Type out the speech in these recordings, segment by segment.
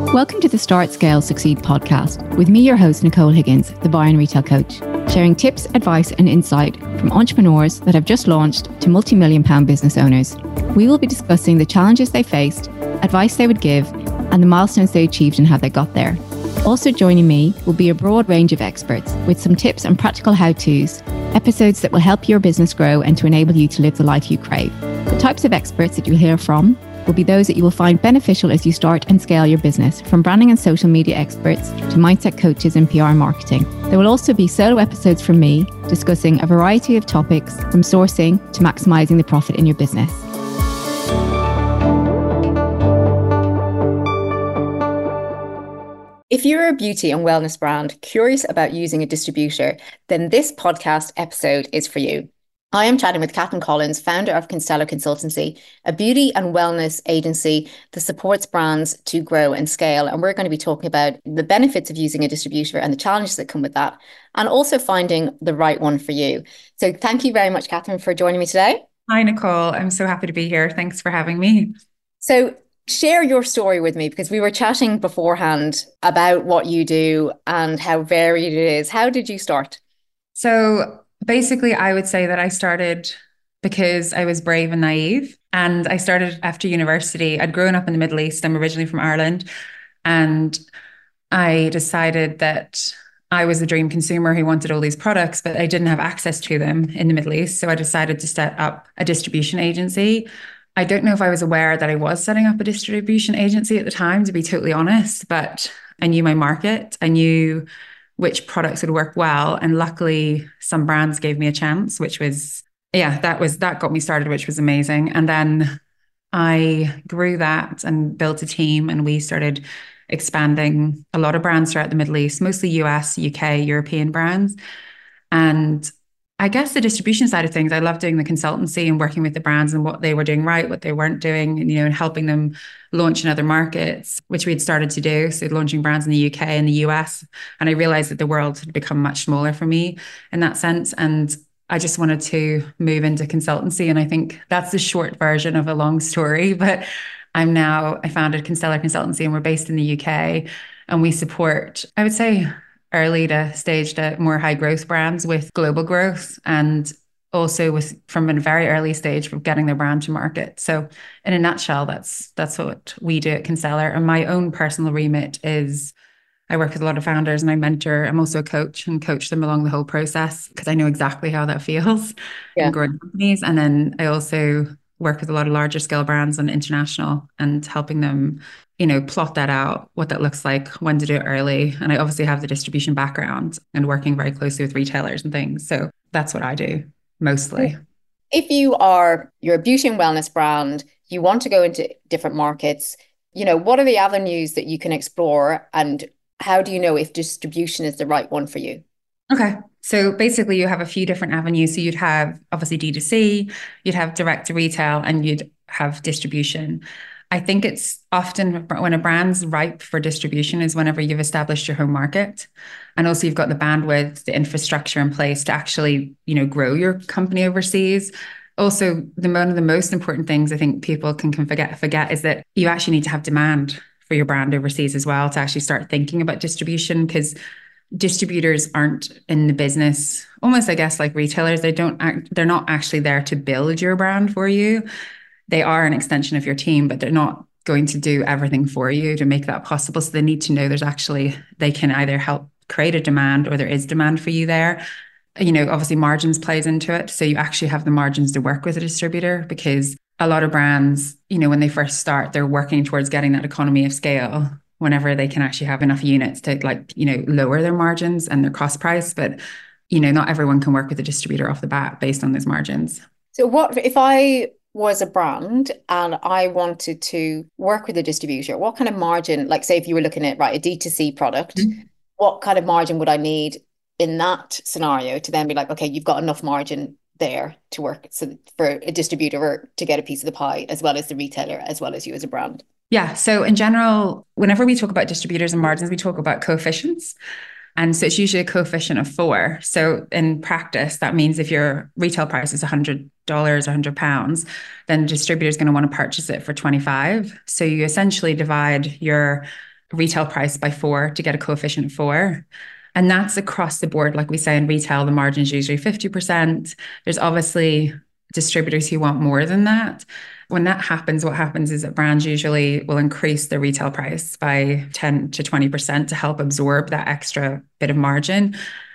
Welcome to the Start, Scale, Succeed podcast with me, your host, Nicole Higgins, the buyer and retail coach, sharing tips, advice, and insight from entrepreneurs that have just launched to multi-million pound business owners. We will be discussing the challenges they faced, advice they would give, and the milestones they achieved and how they got there. Also joining me will be a broad range of experts with some tips and practical how-tos, episodes that will help your business grow and to enable you to live the life you crave. The types of experts that you'll hear from will be those that you will find beneficial as you start and scale your business, from branding and social media experts to mindset coaches and PR marketing. There will also be solo episodes from me discussing a variety of topics from sourcing to maximizing the profit in your business. If you're a beauty and wellness brand curious about using a distributor, then this podcast episode is for you. I am chatting with Catherine Collins, founder of Constellar Consultancy, a beauty and wellness agency that supports brands to grow and scale. And we're going to be talking about the benefits of using a distributor and the challenges that come with that, and also finding the right one for you. So thank you very much, Catherine, for joining me today. Hi, Nicole. I'm so happy to be here. Thanks for having me. So share your story with me, because we were chatting beforehand about what you do and how varied it is. How did you start? So basically, I would say that I started because I was brave and naive. And I started after university. I'd grown up in the Middle East. I'm originally from Ireland. And I decided that I was a dream consumer who wanted all these products, but I didn't have access to them in the Middle East. So I decided to set up a distribution agency. I don't know if I was aware that I was setting up a distribution agency at the time, to be totally honest, but I knew my market. I knew which products would work well. And luckily, some brands gave me a chance, which was, that got me started, which was amazing. And then I grew that and built a team, and we started expanding a lot of brands throughout the Middle East, mostly US, UK, European brands. And I guess the distribution side of things, I love doing the consultancy and working with the brands and what they were doing right, what they weren't doing, and, and helping them launch in other markets, which we had started to do. So launching brands in the UK and the US. And I realized that the world had become much smaller for me in that sense. And I just wanted to move into consultancy. And I think that's the short version of a long story. But I founded Constellar Consultancy, and we're based in the UK, and we support, I would say, early to stage to more high growth brands with global growth, and also from a very early stage of getting their brand to market. So in a nutshell, that's what we do at Constellar. And my own personal remit is I work with a lot of founders and I mentor. I'm also a coach and coach them along the whole process, because I know exactly how that feels in growing companies. And then I also work with a lot of larger scale brands and international, and helping them plot that out, what that looks like, when to do it early. And I obviously have the distribution background and working very closely with retailers and things. So that's what I do mostly. If you're a beauty and wellness brand, you want to go into different markets, what are the avenues that you can explore, and how do you know if distribution is the right one for you? Okay. So basically you have a few different avenues. So you'd have obviously D2C, you'd have direct to retail, and you'd have distribution. I think it's often when a brand's ripe for distribution is whenever you've established your home market, and also you've got the bandwidth, the infrastructure in place to actually, grow your company overseas. Also, one of the most important things I think people can forget is that you actually need to have demand for your brand overseas as well to actually start thinking about distribution, because distributors aren't in the business, almost, I guess, like retailers. They're not actually there to build your brand for you. They are an extension of your team, but they're not going to do everything for you to make that possible. So they need to know they can either help create a demand, or there is demand for you there. Obviously margins plays into it. So you actually have the margins to work with a distributor, because a lot of brands, when they first start, they're working towards getting that economy of scale whenever they can actually have enough units to lower their margins and their cost price. But, not everyone can work with a distributor off the bat based on those margins. So what if I was a brand and I wanted to work with a distributor? What kind of margin, like say if you were looking at a D2C product, what kind of margin would I need in that scenario to then be like, okay, you've got enough margin there to work so for a distributor to get a piece of the pie, as well as the retailer, as well as you as a brand? Yeah. So in general, whenever we talk about distributors and margins, we talk about coefficients. And so it's usually a coefficient of 4. So in practice, that means if your retail price is $100 or £100, then the distributor is going to want to purchase it for 25. So you essentially divide your retail price by 4 to get a coefficient of 4. And that's across the board. Like we say in retail, the margin is usually 50%. There's obviously distributors who want more than that. When that happens, what happens is that brands usually will increase the retail price by 10 to 20% to help absorb that extra bit of margin.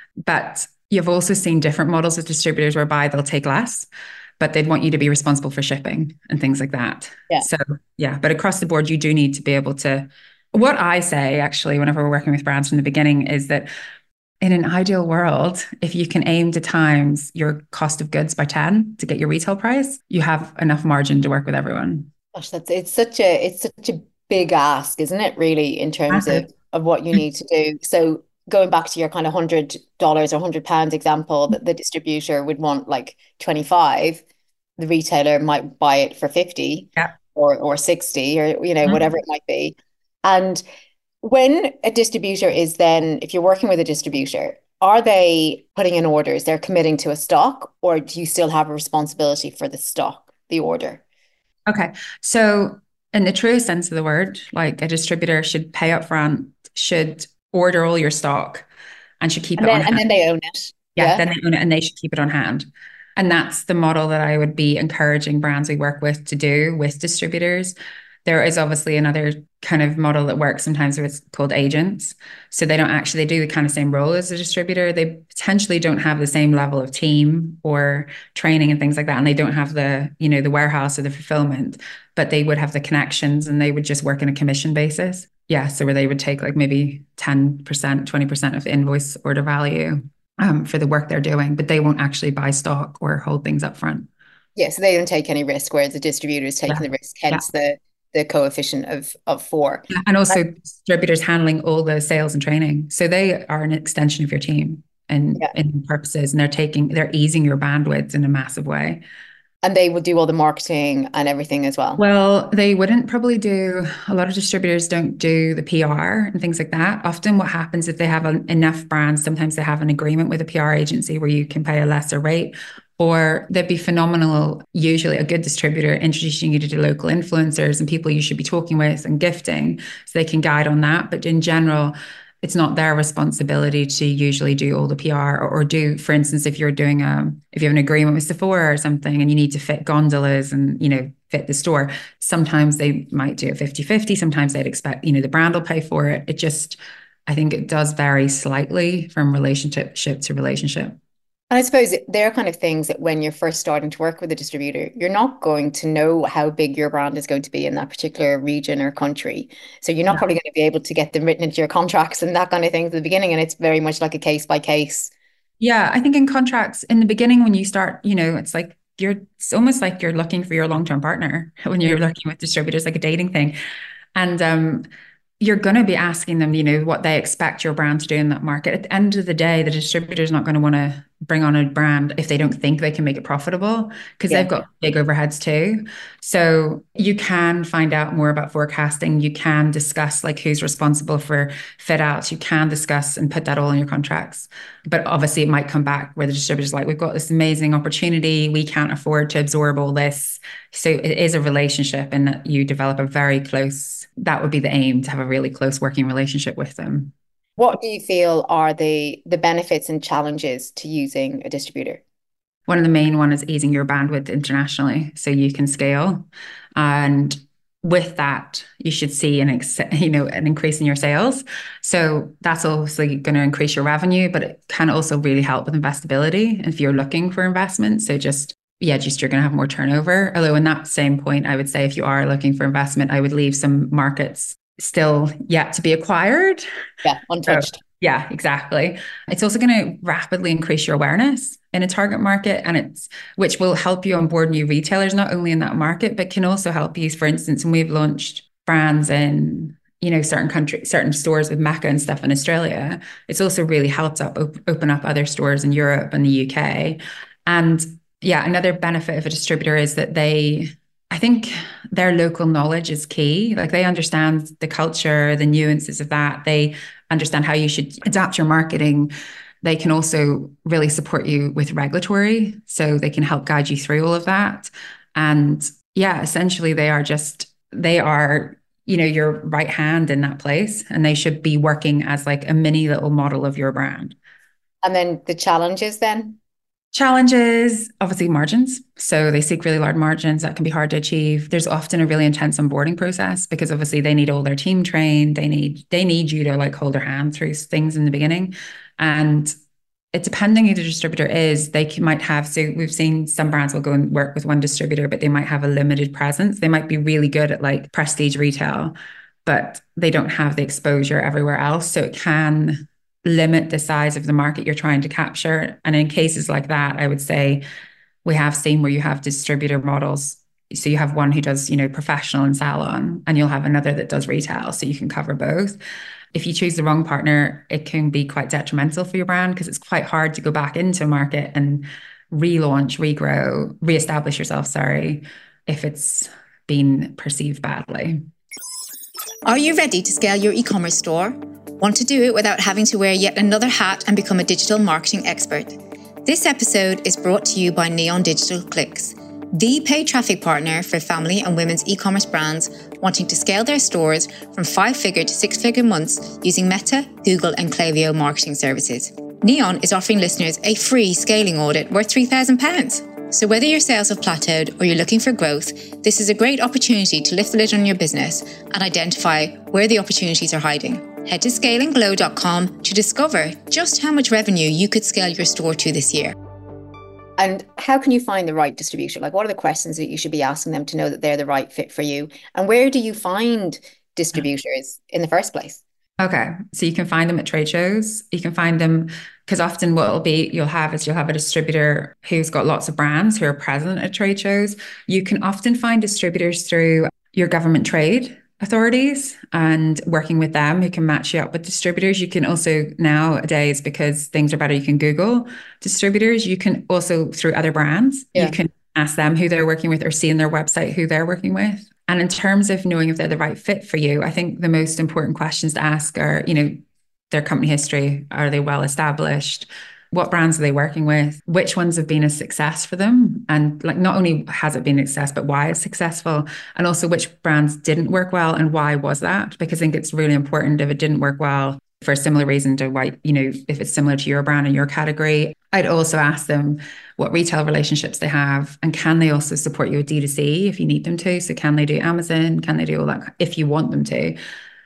But you've also seen different models of distributors whereby they'll take less, but they'd want you to be responsible for shipping and things like that. Yeah. So, yeah, but across the board, you do need to be able to. What I say actually, whenever we're working with brands from the beginning, is that in an ideal world, if you can aim to times your cost of goods by 10 to get your retail price, you have enough margin to work with everyone. Gosh, it's such a big ask, isn't it, really, in terms of what you need to do. So going back to your kind of $100 or £100 example, that the distributor would want like 25, the retailer might buy it for 50 Yeah. or 60 or, whatever it might be. And when a distributor is then, if you're working with a distributor, are they putting in orders, they're committing to a stock, or do you still have a responsibility for the stock, the order? Okay. So in the truest sense of the word, like a distributor should pay up front, should order all your stock, and should keep it on hand. And then they own it. Yeah, then they own it and they should keep it on hand. And that's the model that I would be encouraging brands we work with to do with distributors. There is obviously another kind of model that works sometimes where it's called agents. So they do the kind of same role as a distributor. They potentially don't have the same level of team or training and things like that. And they don't have the warehouse or the fulfillment, but they would have the connections and they would just work on a commission basis. Yeah. So where they would take like maybe 10%, 20% of the invoice order value for the work they're doing, but they won't actually buy stock or hold things up front. Yeah. So they don't take any risk, whereas the distributor is taking the risk, hence the coefficient of 4. And also distributors handling all the sales and training. So they are an extension of your team and in purposes, and they're easing your bandwidth in a massive way. And they will do all the marketing and everything as well. Well, they wouldn't probably do, a lot of distributors don't do the PR and things like that. Often what happens if they have enough brands, sometimes they have an agreement with a PR agency where you can pay a lesser rate. Or they'd be phenomenal, usually a good distributor introducing you to the local influencers and people you should be talking with and gifting, so they can guide on that. But in general, it's not their responsibility to usually do all the PR or do, for instance, if you have an agreement with Sephora or something and you need to fit gondolas and, fit the store, sometimes they might do it 50-50. Sometimes they'd expect, the brand will pay for it. I think it does vary slightly from relationship to relationship. And I suppose there are kind of things that when you're first starting to work with a distributor, you're not going to know how big your brand is going to be in that particular region or country. So you're not probably going to be able to get them written into your contracts and that kind of thing at the beginning. And it's very much like a case by case. Yeah, I think in contracts in the beginning, when you start, it's almost like you're looking for your long-term partner when you're working with distributors, like a dating thing. And you're going to be asking them, what they expect your brand to do in that market. At the end of the day, the distributor is not going to want to bring on a brand if they don't think they can make it profitable, because they've got big overheads too. So you can find out more about forecasting. You can discuss like who's responsible for fit outs. You can discuss and put that all in your contracts. But obviously it might come back where the distributor's like, we've got this amazing opportunity. We can't afford to absorb all this. So it is a relationship, and that you develop that would be the aim, to have a really close working relationship with them. What do you feel are the benefits and challenges to using a distributor? One of the main one is easing your bandwidth internationally so you can scale. And with that, you should see an increase in your sales. So that's obviously going to increase your revenue, but it can also really help with investability if you're looking for investment. So you're going to have more turnover. Although in that same point, I would say if you are looking for investment, I would leave some markets still yet to be acquired. Yeah, untouched. So, yeah, exactly. It's also going to rapidly increase your awareness in a target market, and which will help you onboard new retailers, not only in that market, but can also help you, for instance, when we've launched brands in certain countries, certain stores with Mecca and stuff in Australia, it's also really helped open up other stores in Europe and the UK. And yeah, another benefit of a distributor is that I think their local knowledge is key. Like they understand the culture, the nuances of that. They understand how you should adapt your marketing. They can also really support you with regulatory, so they can help guide you through all of that. And yeah, essentially they are your right hand in that place, and they should be working as like a mini little model of your brand. And then the challenges then? Challenges, obviously margins. So they seek really large margins that can be hard to achieve. There's often a really intense onboarding process because obviously they need all their team trained. They need you to like hold their hand through things in the beginning. And it depending who the distributor is, might have, so we've seen some brands will go and work with one distributor, but they might have a limited presence. They might be really good at like prestige retail, but they don't have the exposure everywhere else. So it can limit the size of the market you're trying to capture. And in cases like that, I would say we have seen where you have distributor models. So you have one who does, professional and salon, and you'll have another that does retail. So you can cover both. If you choose the wrong partner, it can be quite detrimental for your brand because it's quite hard to go back into a market and relaunch, regrow, reestablish yourself, if it's been perceived badly. Are you ready to scale your e-commerce store? Want to do it without having to wear yet another hat and become a digital marketing expert? This episode is brought to you by Neon Digital Clicks, the paid traffic partner for family and women's e-commerce brands wanting to scale their stores from 5-figure to 6-figure months using Meta, Google and Klaviyo marketing services. Neon is offering listeners a free scaling audit worth £3,000. So whether your sales have plateaued or you're looking for growth, this is a great opportunity to lift the lid on your business and identify where the opportunities are hiding. Head to scalinglow.com to discover just how much revenue you could scale your store to this year. And how can you find the right distribution? Like, what are the questions that you should be asking them to know that they're the right fit for you? And where do you find distributors in the first place? Okay. So you can find them at trade shows. You can find them because often what you'll have a distributor who's got lots of brands who are present at trade shows. You can often find distributors through your government trade authorities and working with them who can match you up with distributors. You can also nowadays, because things are better, you can Google distributors. You can also through other brands, you can ask them who they're working with or see in their website who they're working with. And in terms of knowing if they're the right fit for you, I think the most important questions to ask are, their company history. Are they well established? What brands are they working with? Which ones have been a success for them? And like, not only has it been a success, but why it's successful? And also which brands didn't work well and why was that? Because I think it's really important if it didn't work well for a similar reason to why, if it's similar to your brand and your category. I'd also ask them what retail relationships they have, and can they also support you with D2C if you need them to? So can they do Amazon? Can they do all that if you want them to?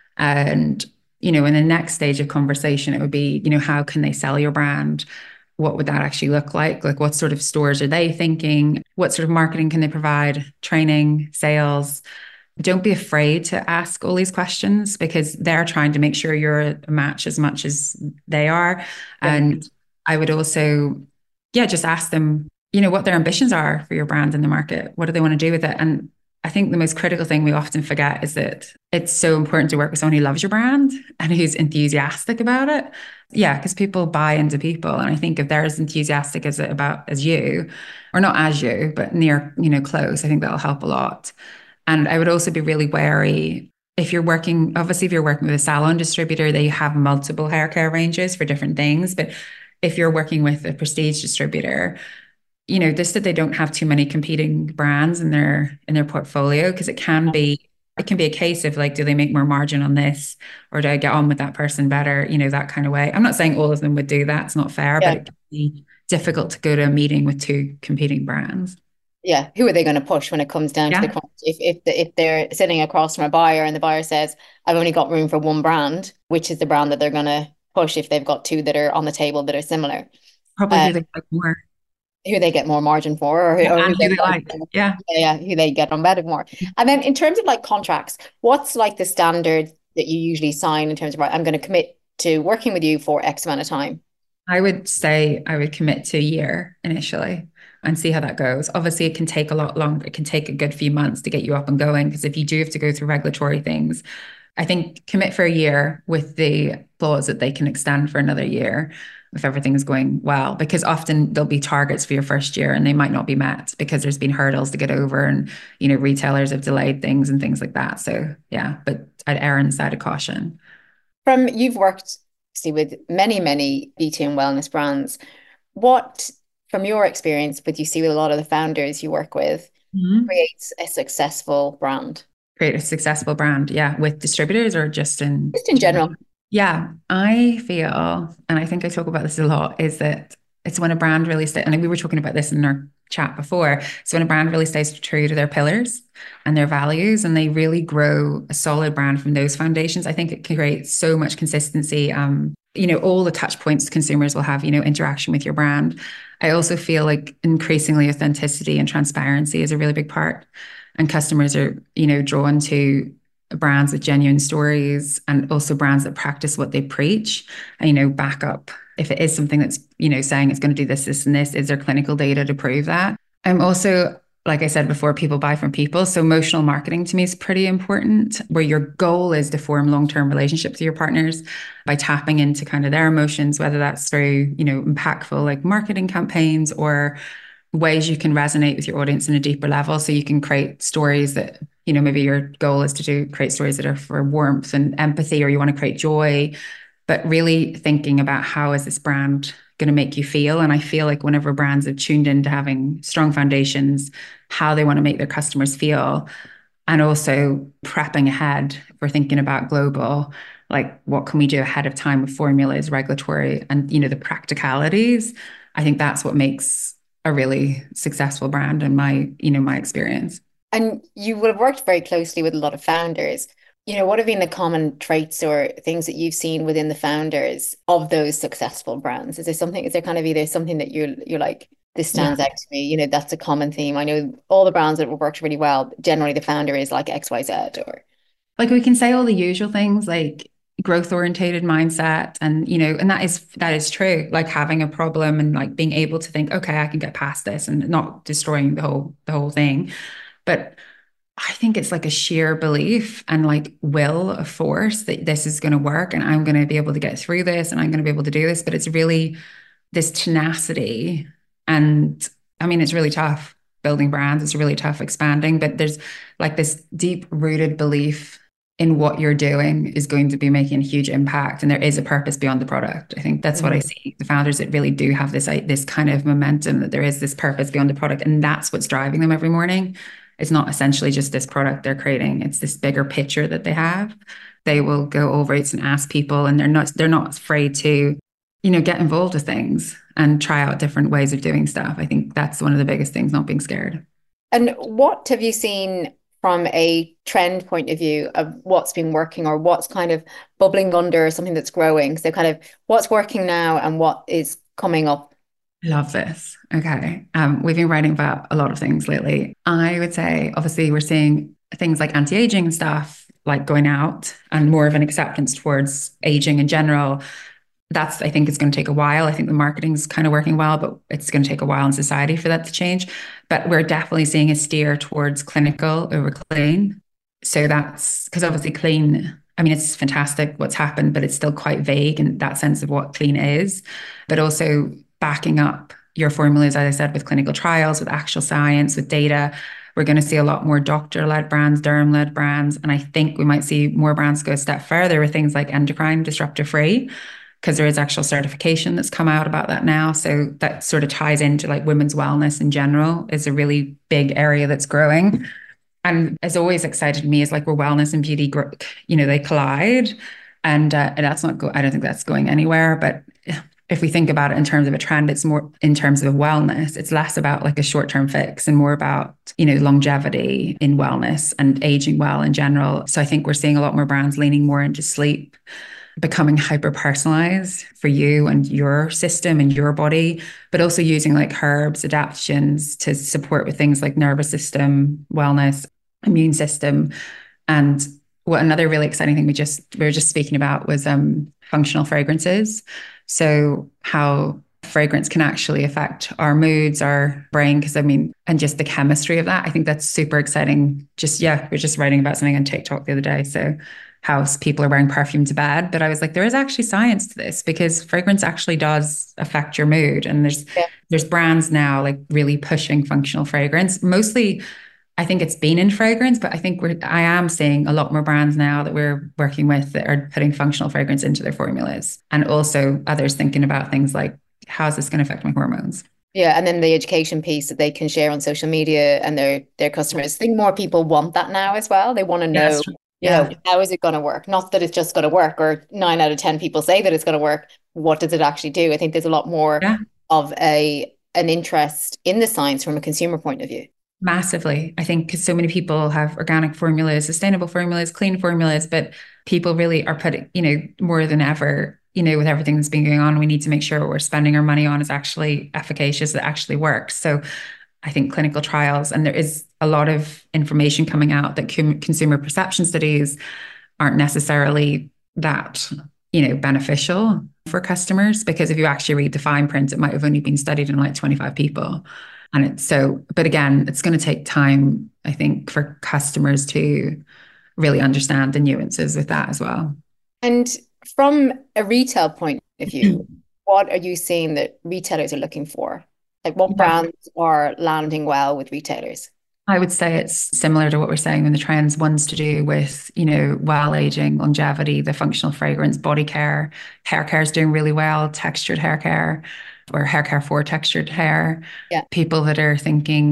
And in the next stage of conversation, it would be, how can they sell your brand? What would that actually look like? Like, what sort of stores are they thinking? What sort of marketing can they provide? Training, sales? Don't be afraid to ask all these questions because they're trying to make sure you're a match as much as they are. Yeah. And I would also, just ask them, what their ambitions are for your brand in the market. What do they want to do with it? And I think the most critical thing we often forget is that it's so important to work with someone who loves your brand and who's enthusiastic about it. Yeah, because people buy into people. And I think if they're as enthusiastic as you, or not as you, but near, close, I think that'll help a lot. And I would also be really wary if you're working with a salon distributor, they have multiple hair care ranges for different things. But if you're working with a prestige distributor, just that they don't have too many competing brands in their portfolio, because it can be a case of like, do they make more margin on this, or do I get on with that person better? That kind of way. I'm not saying all of them would do that. It's not fair, but it can be difficult to go to a meeting with two competing brands. Yeah, who are they going to push when it comes down to the crunch? If they're sitting across from a buyer and the buyer says, "I've only got room for one brand," which is the brand that they're going to push if they've got two that are on the table that are similar? Probably who they like more. Who they get more margin for, or who they like. Who they get on better more. And then in terms of like contracts, what's like the standard that you usually sign in terms of, I'm going to commit to working with you for X amount of time? I would say I would commit to a year initially and see how that goes. Obviously, it can take a lot longer. It can take a good few months to get you up and going, because if you do have to go through regulatory things, I think commit for a year with the clause that they can extend for another year if everything is going well, because often there'll be targets for your first year and they might not be met because there's been hurdles to get over, and retailers have delayed things and things like that. So yeah, but I'd err on the side of caution. You've worked with many beauty and wellness brands. What, from your experience, would you see with a lot of the founders you work with, creates a successful brand? create a successful brand? Yeah, with distributors or just in Just in general. Yeah, I feel, and I think I talk about this a lot, is that it's when a brand really stays, and we were talking about this in our chat before. So when a brand really stays true to their pillars and their values, and they really grow a solid brand from those foundations, I think it can create so much consistency. All the touch points consumers will have, interaction with your brand. I also feel like increasingly authenticity and transparency is a really big part. And customers are, drawn to brands with genuine stories and also brands that practice what they preach and, back up. If it is something that's, saying it's going to do this, this, and this, is there clinical data to prove that? I'm also, like I said before, people buy from people. So emotional marketing to me is pretty important, where your goal is to form long-term relationships with your partners by tapping into kind of their emotions, whether that's through, impactful like marketing campaigns or ways you can resonate with your audience in a deeper level. So you can create stories that, maybe your goal is to create stories that are for warmth and empathy, or you want to create joy, but really thinking about how is this brand going to make you feel. And I feel like whenever brands have tuned into having strong foundations, how they want to make their customers feel, and also prepping ahead for thinking about global, like what can we do ahead of time with formulas, regulatory, and, the practicalities. I think that's what makes a really successful brand in my experience. And you would have worked very closely with a lot of founders. What have been the common traits or things that you've seen within the founders of those successful brands? Is there kind of either something that you're like, this stands out to me, that's a common theme. I know all the brands that have worked really well, generally the founder is like XYZ, or like we can say all the usual things like growth orientated mindset, and and that is true, like having a problem and like being able to think, okay, I can get past this and not destroying the whole thing. But I think it's like a sheer belief and like will of force that this is going to work and I'm going to be able to get through this and I'm going to be able to do this. But it's really this tenacity. And I mean, it's really tough building brands. It's really tough expanding, but there's like this deep rooted belief in what you're doing is going to be making a huge impact. And there is a purpose beyond the product. I think that's what I see. The founders that really do have this kind of momentum, that there is this purpose beyond the product. And that's what's driving them every morning. It's not essentially just this product they're creating. It's this bigger picture that they have. They will go over it and ask people, and they're not afraid to, get involved with things and try out different ways of doing stuff. I think that's one of the biggest things, not being scared. And what have you seen from a trend point of view of what's been working or what's kind of bubbling under something that's growing? So kind of what's working now and what is coming up? Love this. Okay. We've been writing about a lot of things lately. I would say, obviously, we're seeing things like anti-aging and stuff like going out and more of an acceptance towards aging in general. That's, I think it's going to take a while. I think the marketing's kind of working well, but it's going to take a while in society for that to change. But we're definitely seeing a steer towards clinical over clean. So that's because obviously clean, I mean, it's fantastic what's happened, but it's still quite vague in that sense of what clean is. But also backing up your formulas, as I said, with clinical trials, with actual science, with data. We're going to see a lot more doctor-led brands, derm-led brands. And I think we might see more brands go a step further with things like endocrine disruptor free, because there is actual certification that's come out about that now. So that sort of ties into like women's wellness in general is a really big area that's growing. And as always excited me is like where wellness and beauty, they collide. And that's not, I don't think that's going anywhere. But if we think about it in terms of a trend, it's more in terms of wellness. It's less about like a short-term fix and more about, longevity in wellness and aging well in general. So I think we're seeing a lot more brands leaning more into sleep, becoming hyper personalized for you and your system and your body, but also using like herbs, adaptogens to support with things like nervous system, wellness, immune system. And what another really exciting thing we were just speaking about was functional fragrances. So how fragrance can actually affect our moods, our brain, and just the chemistry of that. I think that's super exciting. We're just writing about something on TikTok the other day. So how people are wearing perfume to bed. But I was like, there is actually science to this because fragrance actually does affect your mood. And there's brands now like really pushing functional fragrance. Mostly, I think it's been in fragrance, but I think I am seeing a lot more brands now that we're working with that are putting functional fragrance into their formulas. And also others thinking about things like, how is this going to affect my hormones? Yeah, and then the education piece that they can share on social media and their customers. I think more people want that now as well. They want to know, Yes. Yeah. how is it going to work? Not that it's just going to work, or 9 out of 10 people say that it's going to work. What does it actually do? I think there's a lot more Yeah. of an interest in the science from a consumer point of view. Massively. I think because so many people have organic formulas, sustainable formulas, clean formulas, but people really are putting, more than ever, with everything that's been going on, we need to make sure what we're spending our money on is actually efficacious, it actually works. So I think clinical trials, and there is a lot of information coming out that consumer perception studies aren't necessarily that, beneficial for customers, because if you actually read the fine print, it might have only been studied in like 25 people. And but again, it's going to take time, I think, for customers to really understand the nuances with that as well. And from a retail point of view, what are you seeing that retailers are looking for? Like what brands are landing well with retailers? I would say it's similar to what we're saying in the trends. One's to do with, well aging, longevity, the functional fragrance, body care. Hair care is doing really well, textured hair care or hair care for textured hair. Yeah. People that are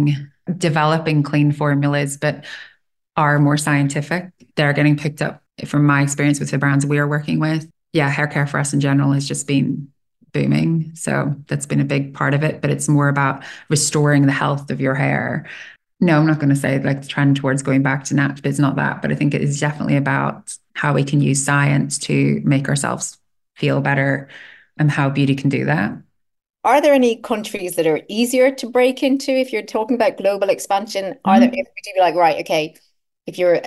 developing clean formulas, but are more scientific, they're getting picked up from my experience with the brands we are working with. Yeah, hair care for us in general has just been booming. So that's been a big part of it, but it's more about restoring the health of your hair. No, I'm not going to say like the trend towards going back to nat, but it's not that. But I think it is definitely about how we can use science to make ourselves feel better and how beauty can do that. Are there any countries that are easier to break into if you're talking about global expansion? Are there, if you be like, right, okay, if you're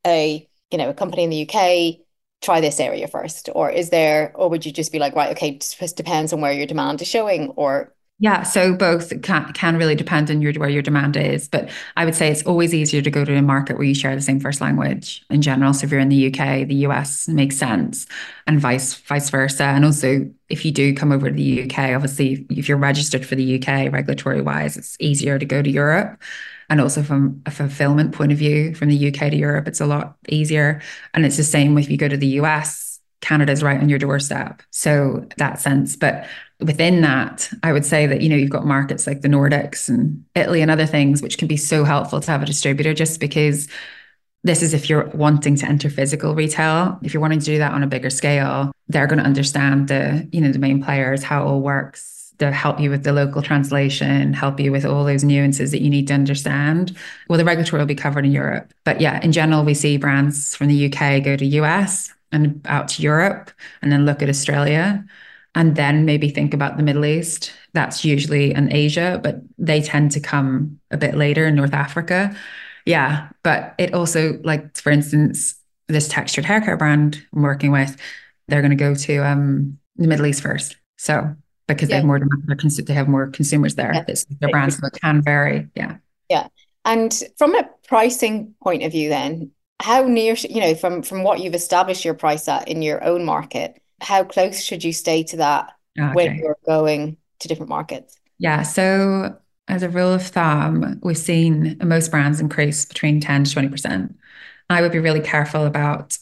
a company in the UK, try this area first, or would you just be like, right, okay, it just depends on where your demand is showing, or Yeah, so both can really depend on where your demand is, but I would say it's always easier to go to a market where you share the same first language in general. So if you're in the UK, the US makes sense, and vice versa. And also, if you do come over to the UK, obviously, if you're registered for the UK regulatory wise, it's easier to go to Europe. And also from a fulfillment point of view, from the UK to Europe, it's a lot easier. And it's the same if you go to the US, Canada's right on your doorstep. So that sense, but within that, I would say that, you've got markets like the Nordics and Italy and other things, which can be so helpful to have a distributor, just because this is if you're wanting to enter physical retail. If you're wanting to do that on a bigger scale, they're going to understand the main players, how it all works. They'll help you with the local translation, help you with all those nuances that you need to understand. Well, the regulatory will be covered in Europe. But yeah, in general, we see brands from the UK go to US and out to Europe, and then look at Australia, and then maybe think about the Middle East. That's usually in Asia, but they tend to come a bit later in North Africa. Yeah, but it also, like, for instance, this textured hair care brand I'm working with, they're going to go to the Middle East first. So because they have more demand, they have more consumers there. Yeah. It's their brands, so it can vary. Yeah. Yeah. And from a pricing point of view, then, how near, from what you've established your price at in your own market, how close should you stay to that when you're going to different markets? Yeah. So as a rule of thumb, we've seen most brands increase between 10 to 20%. I would be really careful about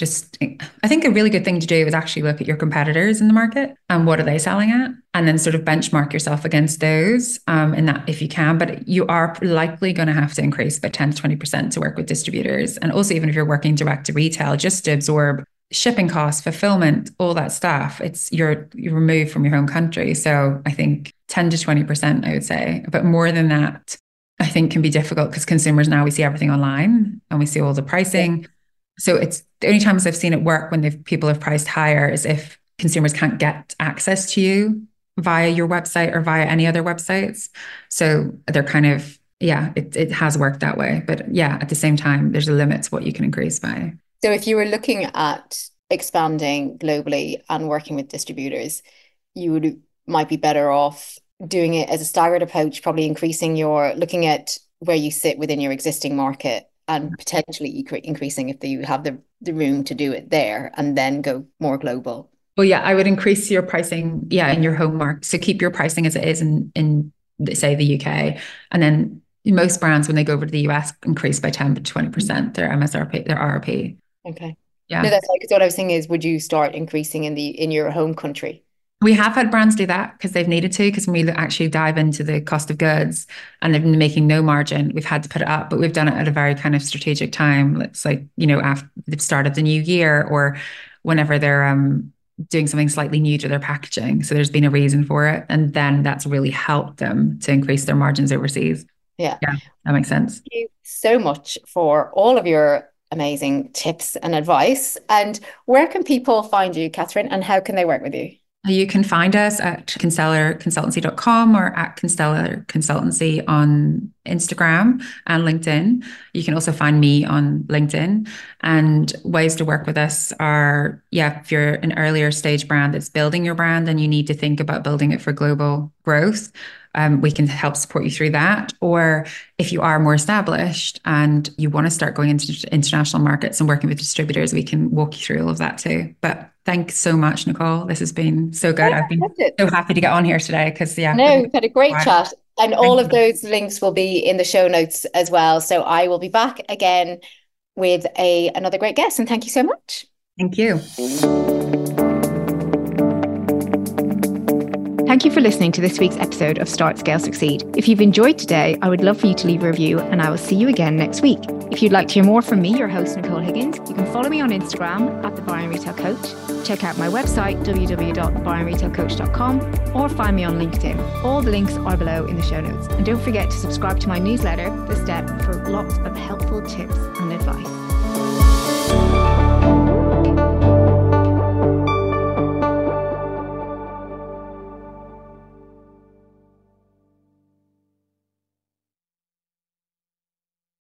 I think a really good thing to do is actually look at your competitors in the market and what are they selling at, and then sort of benchmark yourself against those in that if you can. But you are likely going to have to increase by 10 to 20% to work with distributors. And also, even if you're working direct to retail, just to absorb shipping costs, fulfillment, all that stuff, you're removed from your home country. So I think 10 to 20%, I would say. But more than that, I think can be difficult because consumers now, we see everything online and we see all the pricing. Yeah. So it's the only times I've seen it work when people have priced higher is if consumers can't get access to you via your website or via any other websites. So they're kind of, it has worked that way. But yeah, at the same time, there's a limit to what you can increase by. So if you were looking at expanding globally and working with distributors, you might be better off doing it as a staggered approach, probably looking at where you sit within your existing market and potentially increasing if you have the room to do it there, and then go more global. Well, yeah, I would increase your pricing, in your home market. So keep your pricing as it is in say the UK, and then most brands when they go over to the US increase by 10 to 20% their MSRP, their RRP. Okay. Yeah. No, that's like what I was saying is, would you start increasing in your home country? We have had brands do that because they've needed to, because when we actually dive into the cost of goods and they've been making no margin, we've had to put it up, but we've done it at a very kind of strategic time. It's like, after the start of the new year or whenever they're doing something slightly new to their packaging. So there's been a reason for it. And then that's really helped them to increase their margins overseas. Yeah, that makes sense. Thank you so much for all of your amazing tips and advice. And where can people find you, Catherine, and how can they work with you? You can find us at constellarconsultancy.com or at Constellar Consultancy on Instagram and LinkedIn. You can also find me on LinkedIn. And ways to work with us are, if you're an earlier stage brand that's building your brand and you need to think about building it for global growth, we can help support you through that. Or if you are more established and you want to start going into international markets and working with distributors, we can walk you through all of that too. But thanks so much, Nicole. This has been so good. I've been so happy to get on here today because we've had a great chat. And all of those links will be in the show notes as well. So I will be back again with another great guest. And thank you so much. Thank you. Thank you for listening to this week's episode of Start, Scale, Succeed. If you've enjoyed today, I would love for you to leave a review, and I will see you again next week. If you'd like to hear more from me, your host, Nicole Higgins, you can follow me on Instagram at The Buying Retail Coach. Check out my website, www.buyingretailcoach.com, or find me on LinkedIn. All the links are below in the show notes. And don't forget to subscribe to my newsletter, The Step, for lots of helpful tips and advice.